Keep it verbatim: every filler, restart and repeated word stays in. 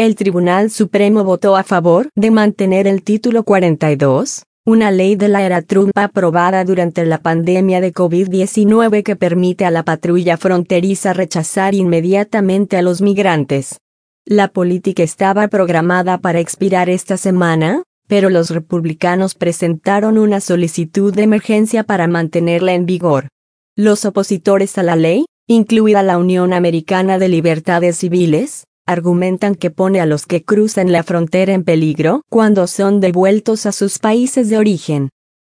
El Tribunal Supremo votó a favor de mantener el Título cuarenta y dos, una ley de la era Trump aprobada durante la pandemia de COVID diecinueve que permite a la patrulla fronteriza rechazar inmediatamente a los migrantes. La política estaba programada para expirar esta semana, pero los republicanos presentaron una solicitud de emergencia para mantenerla en vigor. Los opositores a la ley, incluida la Unión Americana de Libertades Civiles, argumentan que pone a los que cruzan la frontera en peligro cuando son devueltos a sus países de origen.